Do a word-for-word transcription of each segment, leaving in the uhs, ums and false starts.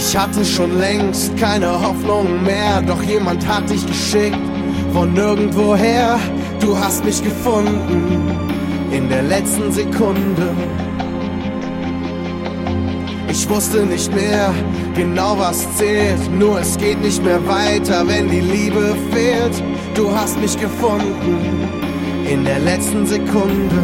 Ich hatte schon längst keine Hoffnung mehr, doch jemand hat dich geschickt von nirgendwoher. Du hast mich gefunden in der letzten Sekunde. Ich wusste nicht mehr genau, was zählt, nur es geht nicht mehr weiter, wenn die Liebe fehlt. Du hast mich gefunden in der letzten Sekunde.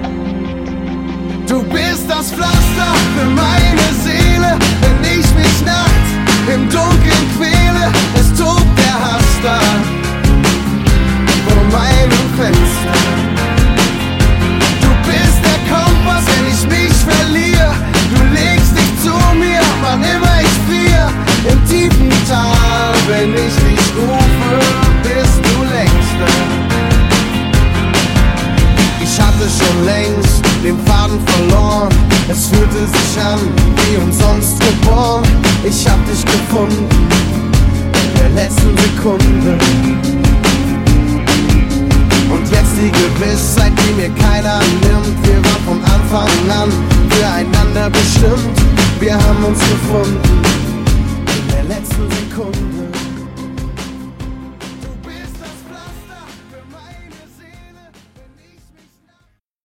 Du bist das Pflaster für meine Seele, wenn ich mich nachts im Dunkeln quäle. Es tobt der Hass da vor meinem Fenster. Du bist der Kompass, wenn ich mich verliere. Du legst dich zu mir, wann immer ich friere. Im tiefen Tal, wenn ich dich rufe, bist du längst da. Ich hatte schon längst den Faden verloren. Es fühlte sich an wie umsonst geboren. Ich hab dich gefunden in der letzten Sekunde. Und jetzt die Gewissheit, die mir keiner nimmt. Wir waren von Anfang an füreinander bestimmt. Wir haben uns gefunden